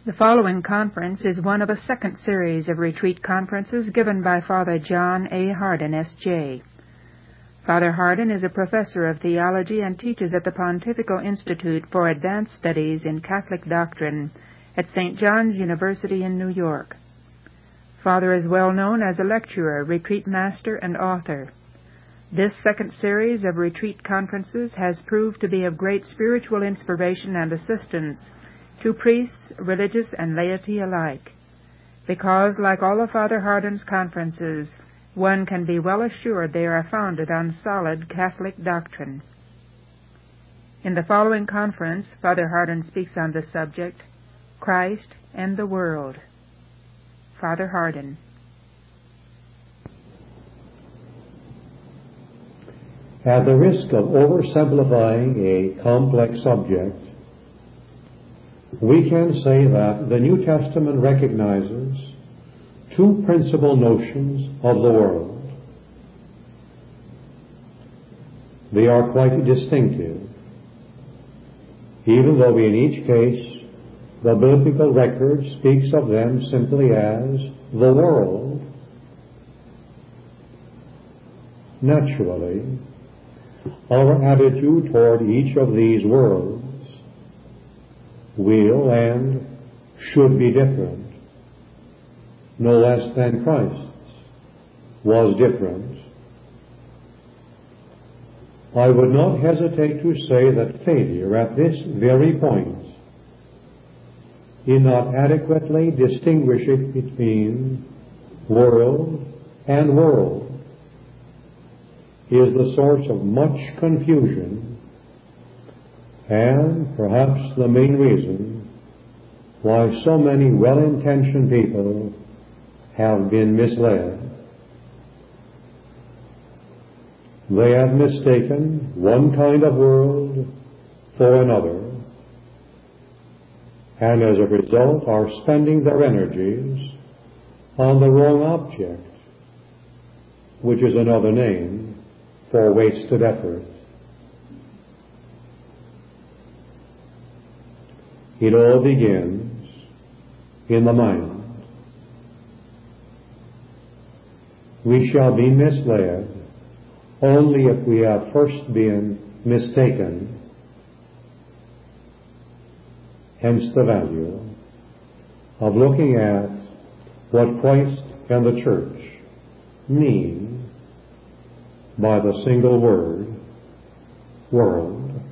The following conference is one of a second series of retreat conferences given by Father John A. Hardin, S.J. Father Hardin is a professor of theology and teaches at the Pontifical Institute for Advanced Studies in Catholic Doctrine at St. John's University in New York. Father is well known as a lecturer, retreat master, and author. This second series of retreat conferences has proved to be of great spiritual inspiration and assistance to priests, religious, and laity alike, because, like all of Father Hardin's conferences, one can be well assured they are founded on solid Catholic doctrine. In the following conference, Father Hardin speaks on the subject, Christ and the World. Father Hardin. At the risk of oversimplifying a complex subject, we can say that the New Testament recognizes two principal notions of the world. They are quite distinctive, even though in each case the biblical record speaks of them simply as the world. Naturally, our attitude toward each of these worlds will and should be different, no less than Christ's was different. I would not hesitate to say that failure at this very point in not adequately distinguishing between world and world is the source of much confusion and perhaps the main reason why so many well-intentioned people have been misled. They have mistaken one kind of world for another, and as a result are spending their energies on the wrong object, which is another name for wasted effort. It all begins in the mind. We shall be misled only if we have first been mistaken. Hence the value of looking at what Christ and the Church mean by the single word, world.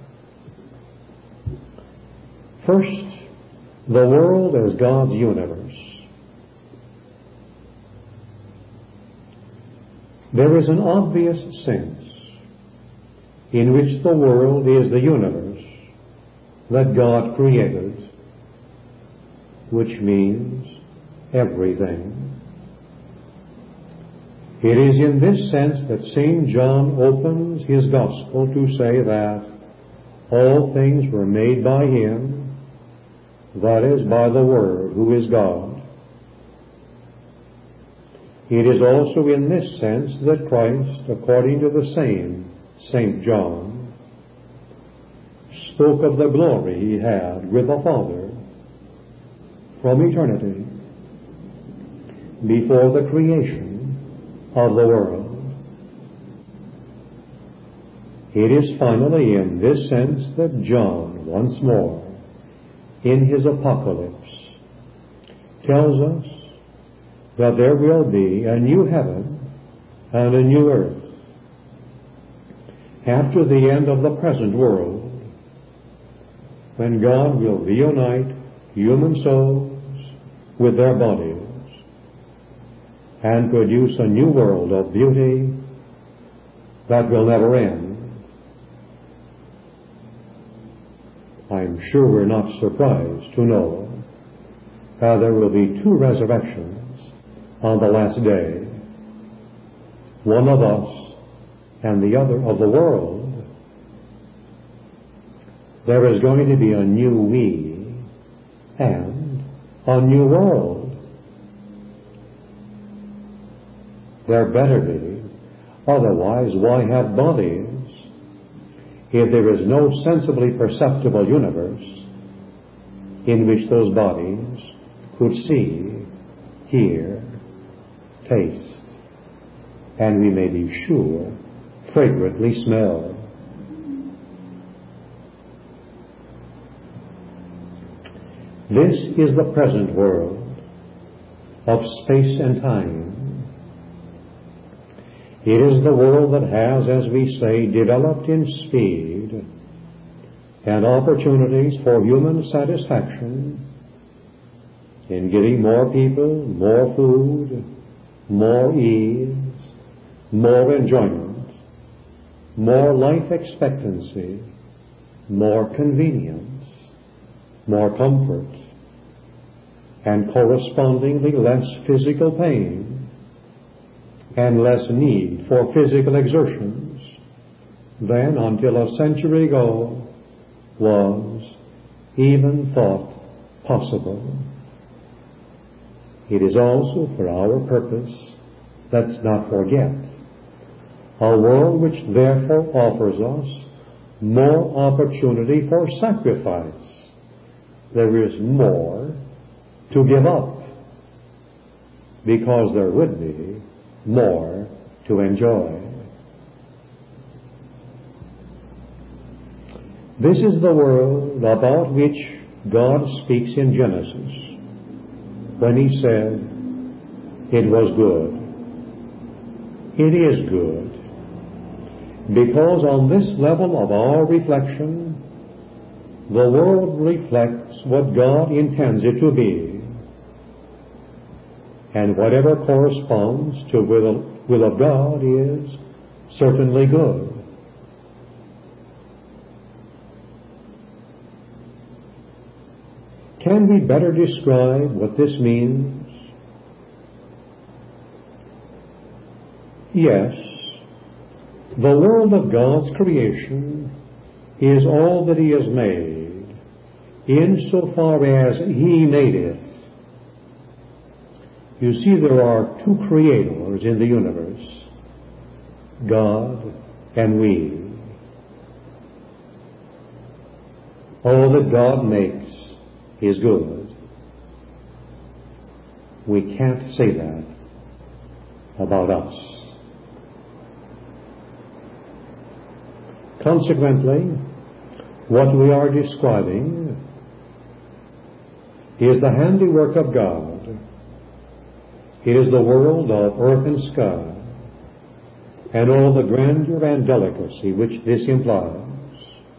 First, the world as God's universe. There is an obvious sense in which the world is the universe that God created, which means everything. It is in this sense that St. John opens his Gospel to say that all things were made by Him, that is, by the Word, who is God. It is also in this sense that Christ, according to the same St. John, spoke of the glory He had with the Father from eternity, before the creation of the world. It is finally in this sense that John, once more, in his Apocalypse, tells us that there will be a new heaven and a new earth after the end of the present world, when God will reunite human souls with their bodies and produce a new world of beauty that will never end. I'm sure we're not surprised to know that there will be two resurrections on the last day, one of us and the other of the world. There is going to be a new we and a new world. There better be, otherwise why have bodies if there is no sensibly perceptible universe in which those bodies could see, hear, taste, and we may be sure, fragrantly smell. This is the present world of space and time. It is the world that has, as we say, developed in speed and opportunities for human satisfaction in giving more people more food, more ease, more enjoyment, more life expectancy, more convenience, more comfort, and correspondingly less physical pain and less need for physical exertions than until a century ago was even thought possible. It is also for our purpose, let's not forget, a world which therefore offers us more opportunity for sacrifice. There is more to give up, because there would be more to enjoy. This is the world about which God speaks in Genesis when He said, "It was good." It is good, because on this level of our reflection, the world reflects what God intends it to be, and whatever corresponds to will of God is certainly good. Can we better describe what this means? Yes, the world of God's creation is all that He has made, insofar as He made it. You see, there are two creators in the universe, God and we. All that God makes is good. We can't say that about us. Consequently, what we are describing is the handiwork of God. It is the world of earth and sky, and all the grandeur and delicacy which this implies.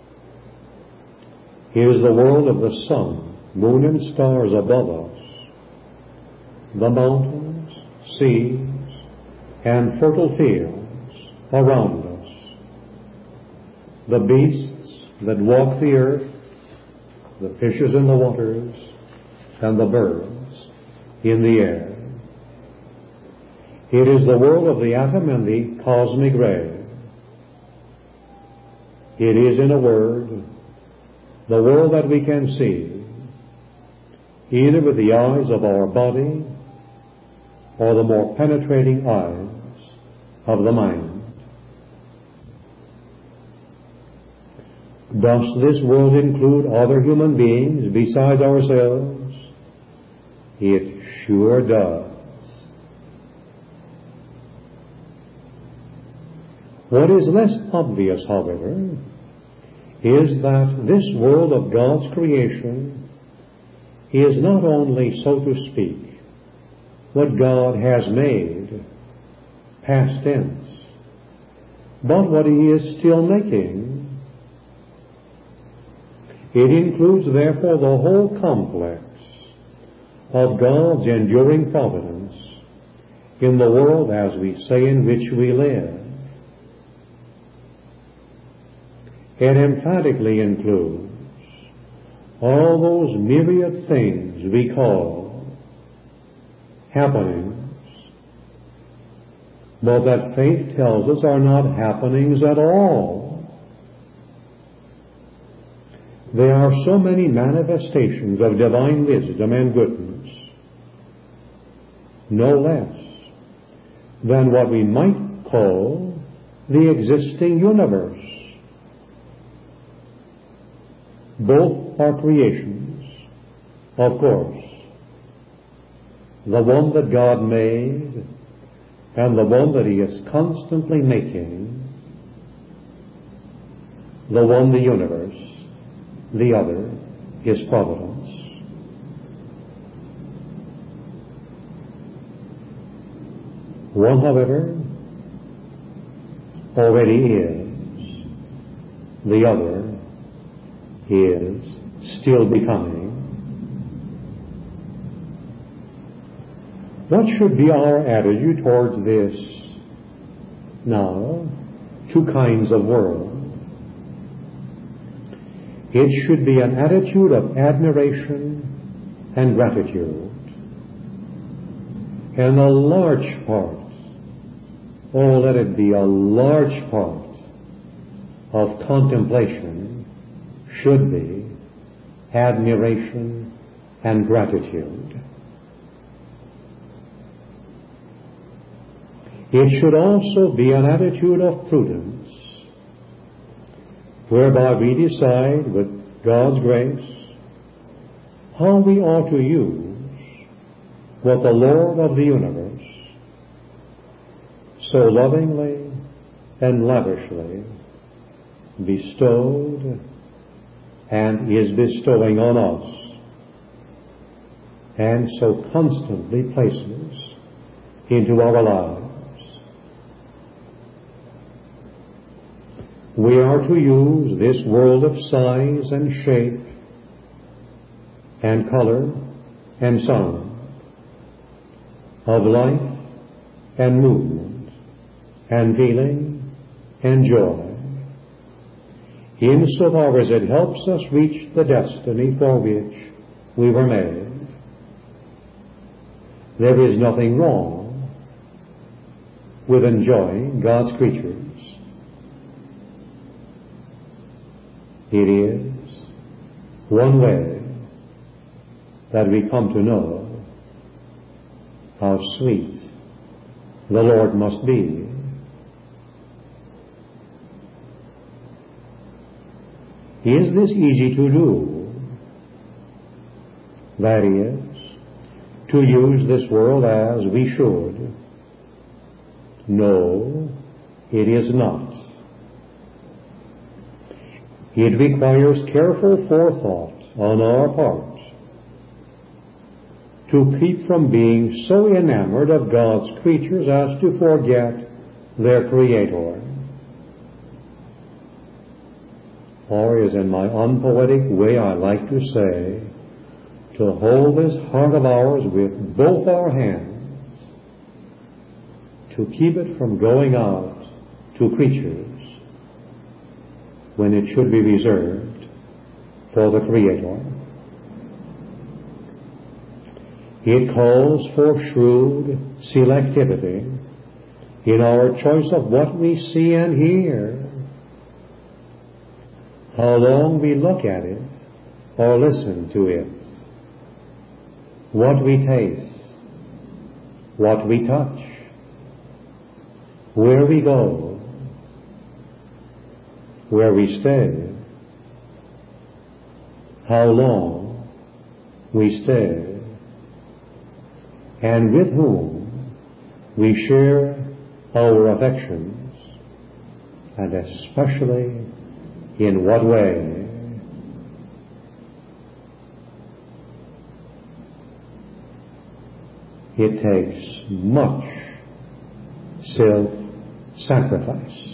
It is the world of the sun, moon, and stars above us, the mountains, seas, and fertile fields around us, the beasts that walk the earth, the fishes in the waters, and the birds in the air. It is the world of the atom and the cosmic ray. It is, in a word, the world that we can see, either with the eyes of our body or the more penetrating eyes of the mind. Does this world include other human beings besides ourselves? It sure does. What is less obvious, however, is that this world of God's creation is not only, so to speak, what God has made, past tense, but what He is still making. It includes, therefore, the whole complex of God's enduring providence in the world, as we say, in which we live. It emphatically includes all those myriad things we call happenings, but that faith tells us are not happenings at all. There are so many manifestations of divine wisdom and goodness, no less than what we might call the existing universe. Both are creations of course, the one that God made and the one that He is constantly making, the one the universe, the other His providence. One, however, already is, the other is still becoming. What should be our attitude towards this now two kinds of world? It should be an attitude of admiration and gratitude. And a large part, oh, let it be a large part of contemplation should be admiration and gratitude. It should also be an attitude of prudence, whereby we decide with God's grace how we ought to use what the Lord of the universe so lovingly and lavishly bestowed and is bestowing on us, and so constantly places into our lives. We are to use this world of size and shape and color and sound, of life and movement and feeling and joy, insofar as it helps us reach the destiny for which we were made. There is nothing wrong with enjoying God's creatures. It is one way that we come to know how sweet the Lord must be. Is this easy to do? That is, to use this world as we should? No, it is not. It requires careful forethought on our part to keep from being so enamored of God's creatures as to forget their Creator. Or, as in my unpoetic way I like to say, to hold this heart of ours with both our hands, to keep it from going out to creatures when it should be reserved for the Creator. It calls for shrewd selectivity in our choice of what we see and hear, how long we look at it or listen to it, what we taste, what we touch, where we go, where we stay, how long we stay, and with whom we share our affections, and especially in what way. It takes much self-sacrifice.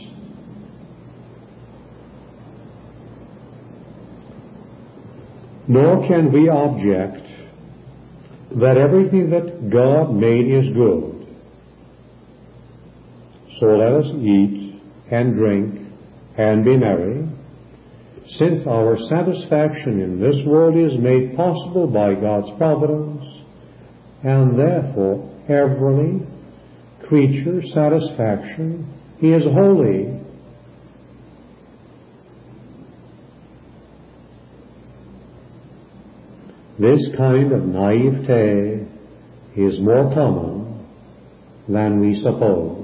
Nor can we object that everything that God made is good. So let us eat and drink and be merry, since our satisfaction in this world is made possible by God's providence, and therefore every creature's satisfaction is holy. This kind of naivete is more common than we suppose.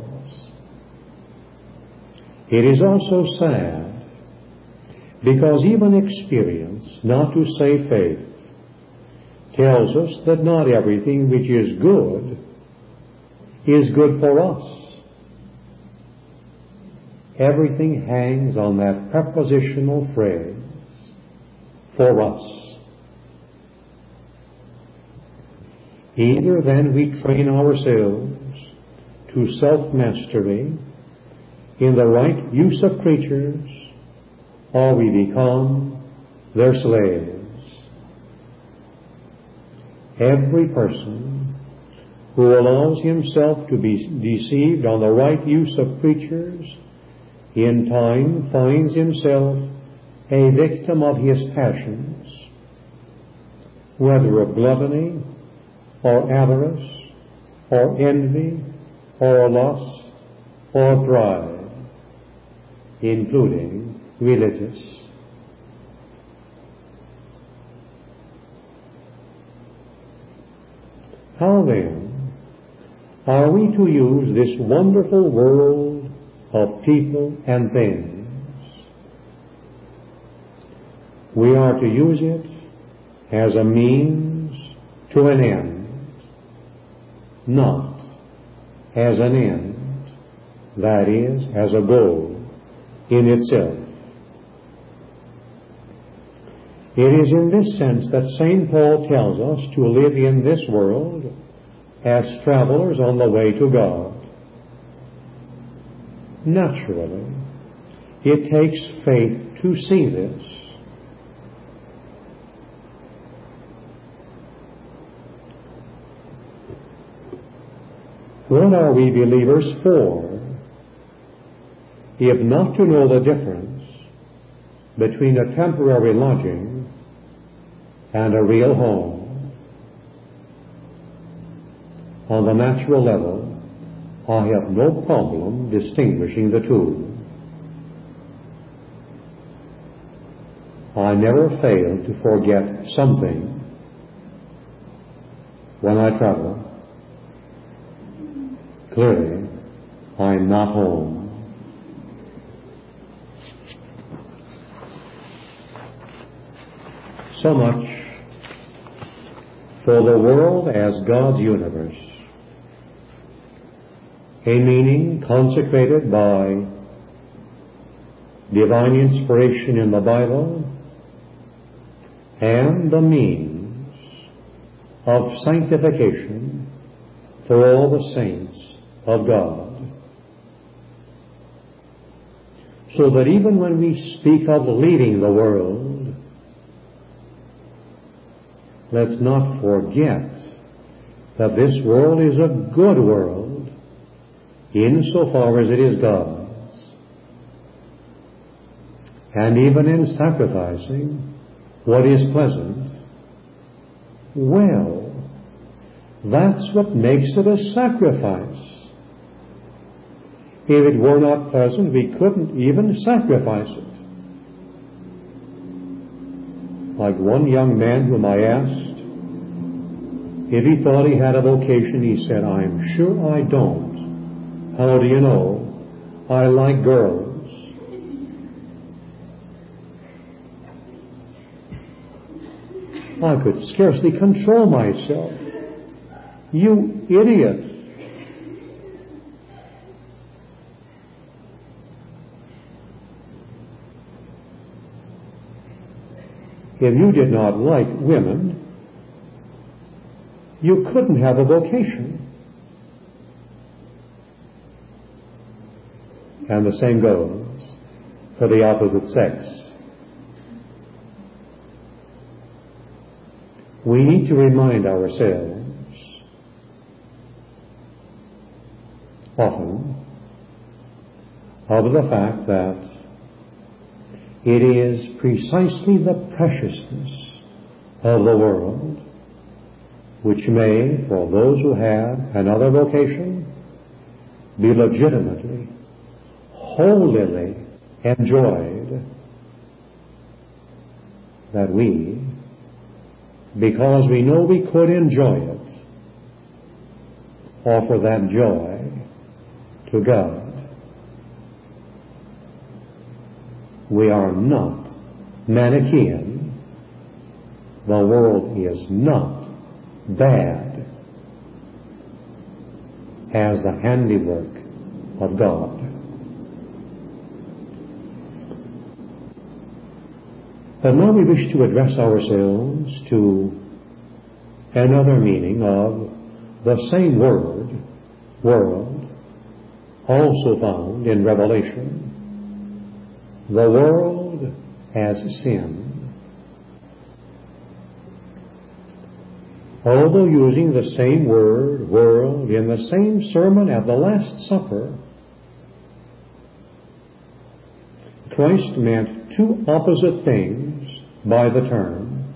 It is also sad, because even experience, not to say faith, tells us that not everything which is good for us. Everything hangs on that prepositional phrase, for us. Either then we train ourselves to self-mastery in the right use of creatures, or we become their slaves. Every person who allows himself to be deceived on the right use of creatures in time finds himself a victim of his passions, whether of gluttony or avarice or envy or lust or pride, including religious. How then are we to use this wonderful world of people and things? We are to use it as a means to an end, not as an end, that is, as a goal in itself. It is in this sense that St. Paul tells us to live in this world as travelers on the way to God. Naturally, it takes faith to see this. What are we believers for, if not to know the difference between a temporary lodging and a real home? On the natural level, I have no problem distinguishing the two. I never fail to forget something when I travel. Clearly, I'm not home. So much for the world as God's universe, a meaning consecrated by divine inspiration in the Bible and the means of sanctification for all the saints of God. So that even when we speak of leaving the world, let's not forget that this world is a good world insofar as it is God's. And even in sacrificing what is pleasant, well, that's what makes it a sacrifice. If it were not pleasant, we couldn't even sacrifice it. Like one young man whom I asked if he thought he had a vocation, he said, "I'm sure I don't. How do you know? I like girls." I could scarcely control myself. You idiot! If you did not like women, you couldn't have a vocation. And the same goes for the opposite sex. We need to remind ourselves often of the fact that it is precisely the preciousness of the world which may, for those who have another vocation, be legitimately, holily enjoyed, that we, because we know we could enjoy it, offer that joy to God. We are not Manichaean. The world is not bad as the handiwork of God. But now we wish to address ourselves to another meaning of the same word, world, also found in Revelation. The world as sin. Although using the same word, world, in the same sermon at the Last Supper, Christ meant two opposite things by the term.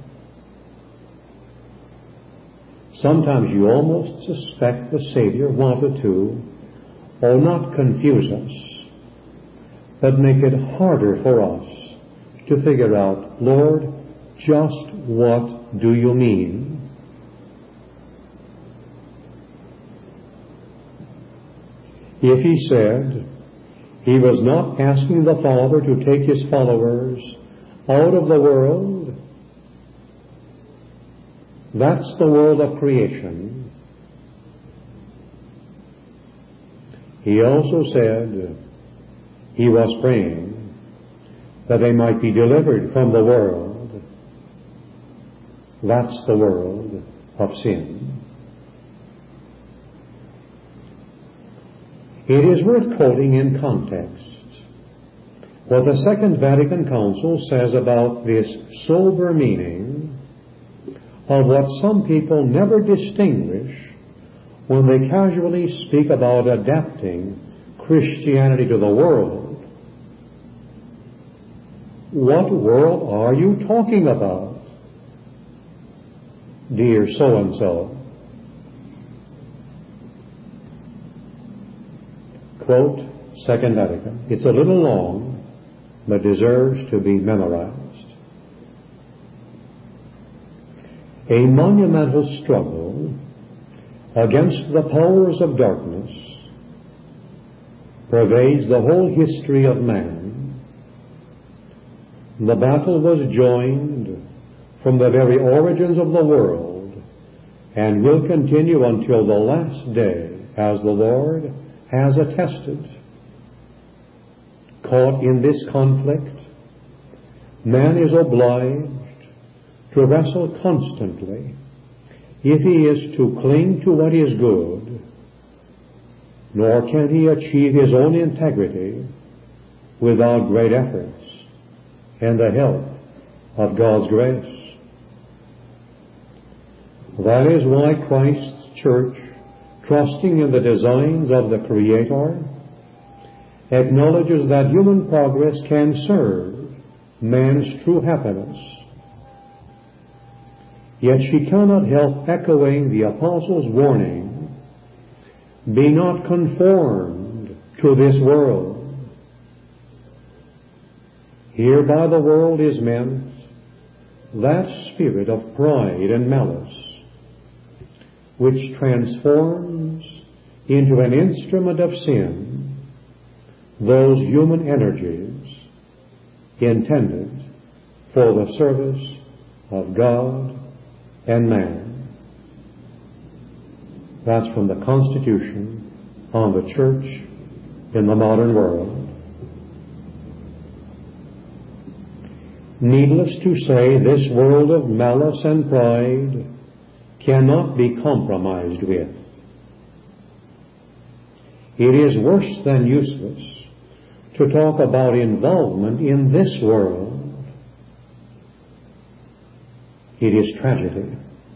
Sometimes you almost suspect the Savior wanted to, not confuse us, but make it harder for us to figure out, Lord, just what do you mean? If he said he was not asking the Father to take his followers out of the world, that's the world of creation. He also said he was praying that they might be delivered from the world. That's the world of sin. It is worth quoting in context what the Second Vatican Council says about this sober meaning of what some people never distinguish when they casually speak about adapting Christianity to the world. What world are you talking about, dear so-and-so? Quote, Second Vatican. It's a little long, but deserves to be memorized. A monumental struggle against the powers of darkness pervades the whole history of man. The battle was joined from the very origins of the world and will continue until the last day, as the Lord has attested. Caught in this conflict, man is obliged to wrestle constantly if he is to cling to what is good, nor can he achieve his own integrity without great efforts and the help of God's grace. That is why Christ's church, trusting in the designs of the Creator, acknowledges that human progress can serve man's true happiness. Yet she cannot help echoing the Apostle's warning, be not conformed to this world. Here by the world is meant that spirit of pride and malice which transforms into an instrument of sin those human energies intended for the service of God and man. That's from the Constitution on the Church in the Modern World. Needless to say, this world of malice and pride cannot be compromised with. It is worse than useless to talk about involvement in this world. It is tragedy.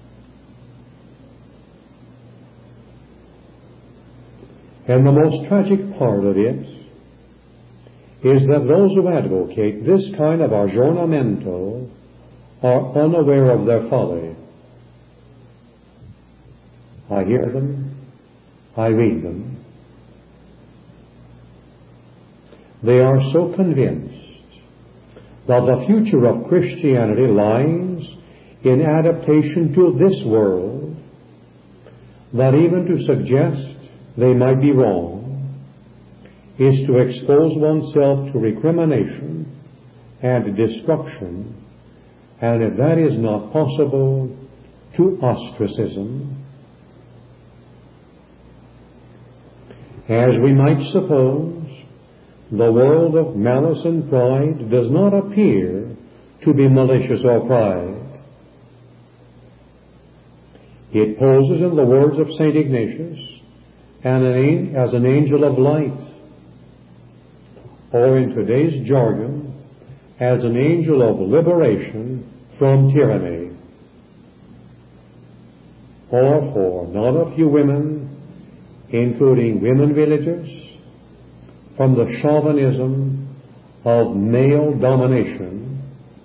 And the most tragic part of it is that those who advocate this kind of aggiornamento are unaware of their folly. I hear them, I read them. They are so convinced that the future of Christianity lies in adaptation to this world that even to suggest they might be wrong is to expose oneself to recrimination and destruction, and if that is not possible, to ostracism. As we might suppose, the world of malice and pride does not appear to be malicious or pride. It poses, in the words of St. Ignatius, as an angel of light, or in today's jargon, as an angel of liberation from tyranny. Or for not a few women, including women villagers, from the chauvinism of male domination,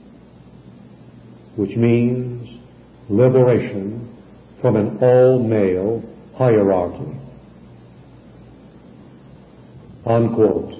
which means liberation from an all-male hierarchy. Unquote.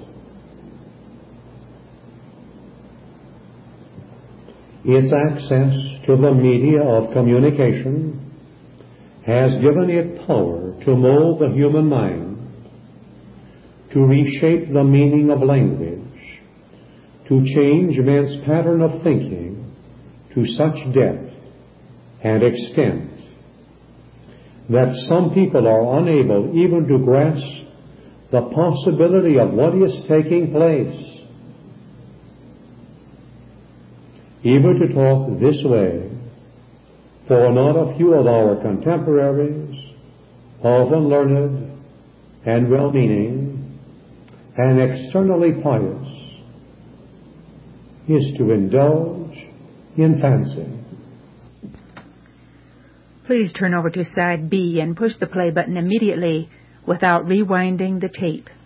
Its access to the media of communication has given it power to mold the human mind, to reshape the meaning of language, to change men's pattern of thinking to such depth and extent that some people are unable even to grasp the possibility of what is taking place. Even to talk this way, for not a few of our contemporaries, often learned and well-meaning and externally pious, is to indulge in fancy. Please turn over to side B and push the play button immediately without rewinding the tape.